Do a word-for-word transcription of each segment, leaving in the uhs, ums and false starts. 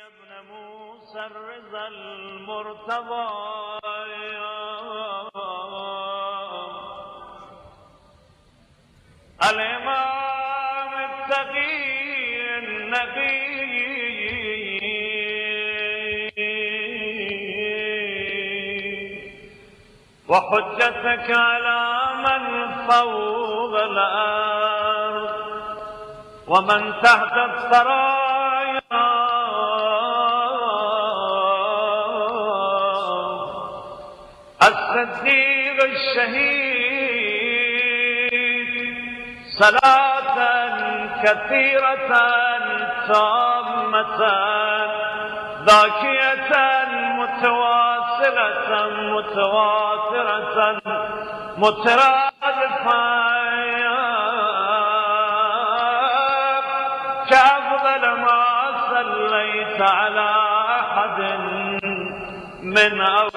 ابن موسى الرضا المرتضى الإمام التقي النبي وحجتك على من فوق الأرض ومن تحت الثرايا الصديق الشهيد صلاة كثيرة تامة ذاكية متواصلة متواترة مترادفة كأفضل ما صليت على أحد من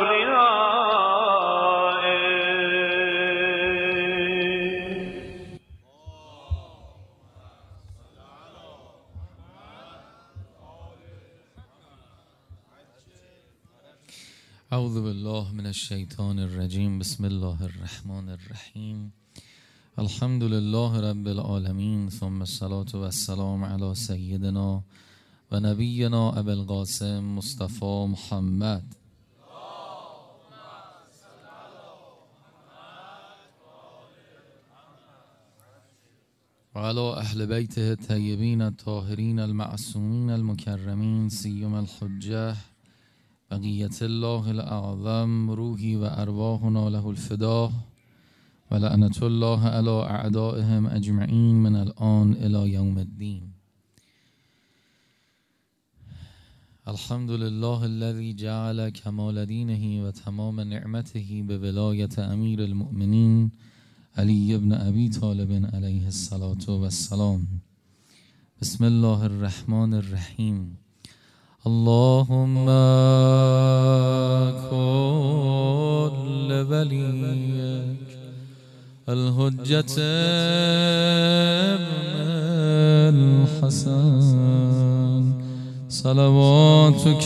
أوليائك. اعوذ بالله من الشیطان الرجیم. بسم الله الرحمن الرحیم. الحمد لله رب العالمین، ثم الصلاة والسلام علی سیدنا و نبینا ابی القاسم مصطفی محمد و علی اهل بیته الطیبین الطاهرین المعصومین المکرمین سیما الحجه بقیت الله الاعظم روحی و ارواحنا له الفداء و لعنت الله علی اعدائهم اجمعین من الان الی یوم الدین. الحمد لله الذي جعل کمال دینه و تمام نعمته به ولایت امیر المؤمنین علی ابن ابی طالب علیه الصلاة والسلام. بسم الله الرحمن الرحیم. اللهم كن لوليك الحجة ابن الحسن صلواتك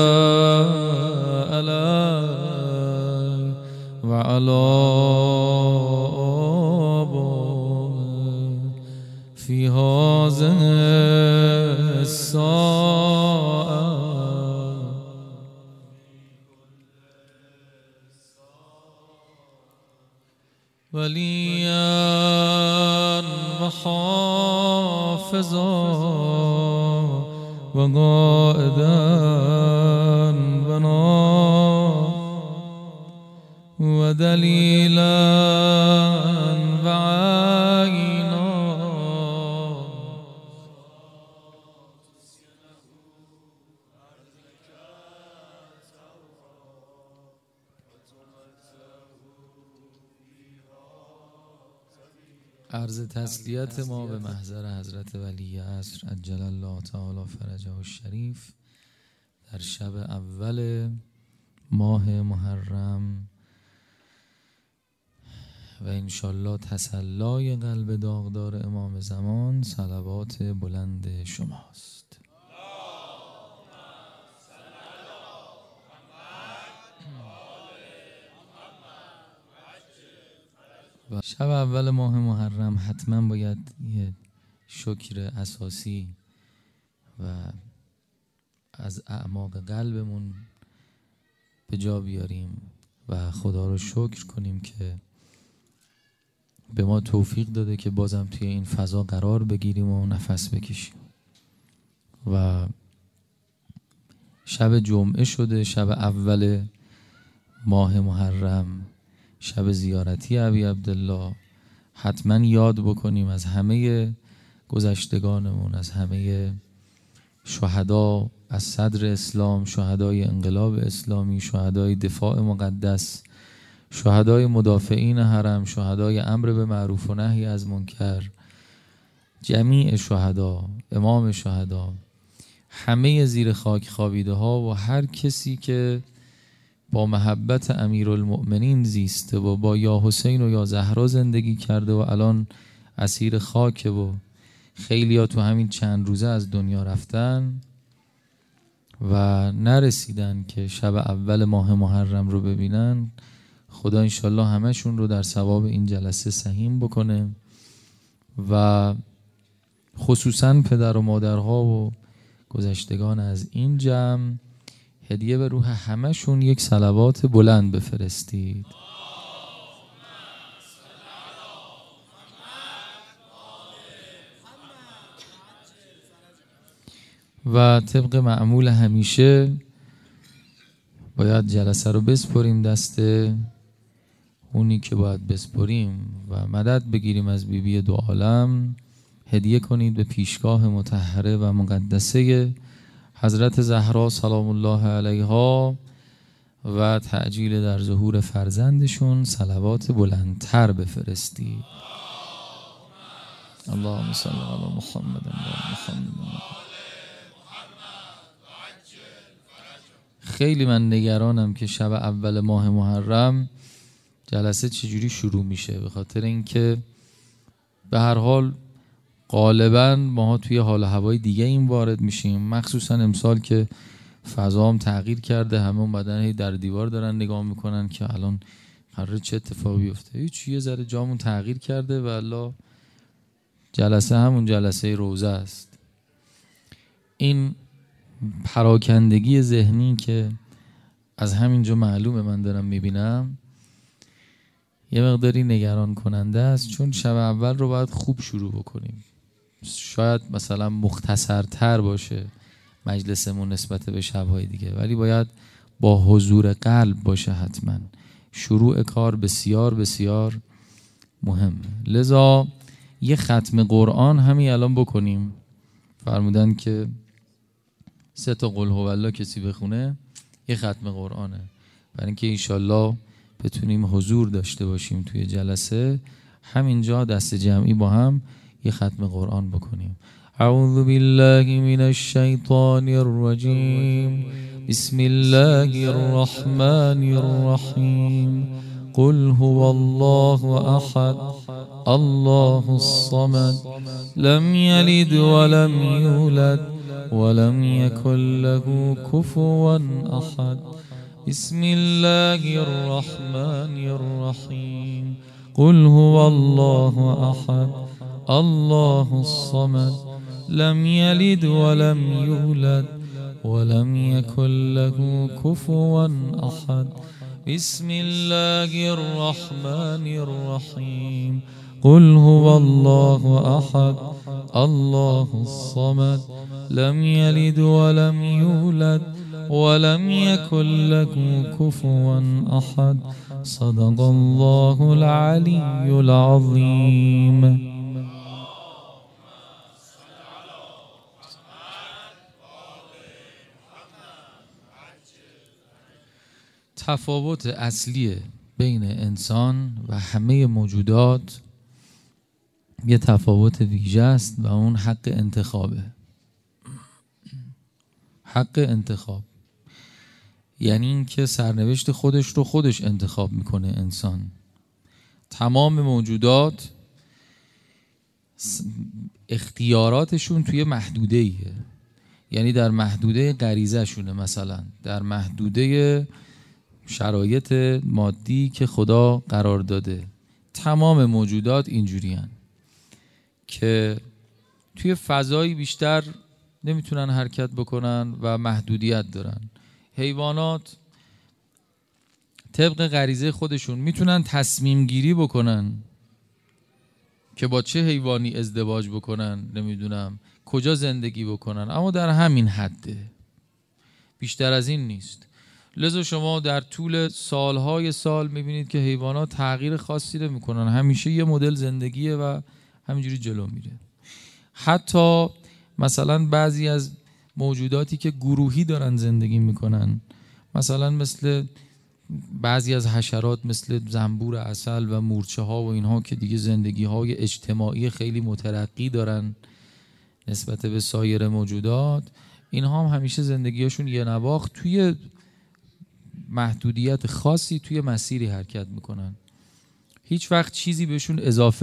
عليه وعلى آبائه في هذه الساعة وليا وحافظا وقائدا بنا ودليلا وعينا عرض تسلیت ما به محضر حضرت ولی عصر عجل الله تعالی فرجه الشریف در شب اول ماه محرم و انشالله تسلای قلب داغدار امام زمان صلوات بلند شماست. و شب اول ماه محرم حتما باید یه شکر اساسی و از اعماق قلبمون به جا بیاریم و خدا رو شکر کنیم که به ما توفیق داده که بازم توی این فضا قرار بگیریم و نفس بکشیم. و شب جمعه شده، شب اول ماه محرم، شب زیارتی ابی عبدالله. حتما یاد بکنیم از همه گذشتگانمون، از همه شهدا از صدر اسلام، شهدای انقلاب اسلامی، شهدای دفاع مقدس، شهدای مدافعین حرم، شهدای امر به معروف و نهی از منکر، جمیع شهدا، امام شهدا، همه زیر خاک خوابیده ها و هر کسی که با محبت امیرالمؤمنین زیسته و با یا حسین و یا زهرا زندگی کرده و الان اسیر خاکه و خیلی ها تو همین چند روزه از دنیا رفتن و نرسیدن که شب اول ماه محرم رو ببینن، خدا انشالله همشون رو در ثواب این جلسه سهیم بکنه و خصوصا پدر و مادرها و گذشتگان از این جمع هدیه به روح همشون یک صلوات بلند بفرستید. و طبق معمول همیشه باید جلسه رو بسپریم دست اونی که باید بسپریم و مدد بگیریم از بیبی بی دو عالم. هدیه کنید به پیشگاه مطهره و مقدسه حضرت زهرا سلام الله علیها و تعجیل در ظهور فرزندشون صلوات بلندتر بفرستید. اللهم صل علی محمد و محمد. خیلی من نگرانم که شب اول ماه محرم جلسه چجوری شروع میشه، به خاطر اینکه به هر حال غالبا ماها توی حال هوای دیگه این وارد میشیم، مخصوصا امسال که فضا هم تغییر کرده، همه اومدن در دیوار دارن نگاه میکنن که الان قراره چه اتفاقی بیفته. هیچ یه ذره جامون تغییر کرده و الله جلسه همون جلسه روزه است. این پراکندگی ذهنی که از همینجا معلومه من دارم میبینم یه مقداری نگران کننده است، چون شب اول رو باید خوب شروع بکنیم. شاید مثلا مختصرتر باشه مجلسمون نسبت به شبهای دیگه، ولی باید با حضور قلب باشه. حتما شروع کار بسیار بسیار مهمه. لذا یه ختم قرآن همین الان بکنیم. فرمودن که سه تا قل هو الله کسی بخونه یه ختم قرآنه، برای اینکه انشالله بتونیم حضور داشته باشیم توی جلسه. همینجا دست جمعی با هم یه ختم قرآن بکنیم. اعوذ بالله من الشیطان الرجیم بسم الله الرحمن الرحیم قل هو الله احد الله الصمد لم یلد ولم یولد ولم يكن له كفوا أحد بسم الله الرحمن الرحيم قل هو الله أحد الله الصمد لم يلد ولم يولد ولم يكن له كفوا أحد بسم الله الرحمن الرحيم قل هو الله أحد الله الصمد لم يلد ولم يولد ولم يكن له كفوا أحد صدق الله العلي العظيم. تفاوت اصلی بین انسان و همه موجودات یه تفاوت ویژه است و اون حق انتخابه. حق انتخاب یعنی این که سرنوشت خودش رو خودش انتخاب میکنه انسان. تمام موجودات اختیاراتشون توی محدوده ایه، یعنی در محدوده غریزه شونه، مثلا در محدوده شرایط مادی که خدا قرار داده. تمام موجودات اینجوری هن که توی فضایی بیشتر نمیتونن حرکت بکنن و محدودیت دارن. حیوانات طبق غریزه خودشون میتونن تصمیم گیری بکنن که با چه حیوانی ازدواج بکنن، نمیدونم کجا زندگی بکنن، اما در همین حده، بیشتر از این نیست. لذا شما در طول سالهای سال میبینید که حیوانات تغییر خاصی نمیکنن، همیشه یه مدل زندگیه و همینجوری جلو میره. حتی مثلا بعضی از موجوداتی که گروهی دارن زندگی میکنن، مثلا مثل بعضی از حشرات مثل زنبور عسل و مورچه ها و اینها که دیگه زندگی های اجتماعی خیلی مترقی دارن نسبت به سایر موجودات، اینها هم همیشه زندگیشون یه نواخت توی محدودیت خاصی توی مسیری حرکت میکنن. هیچ وقت چیزی بهشون اضافه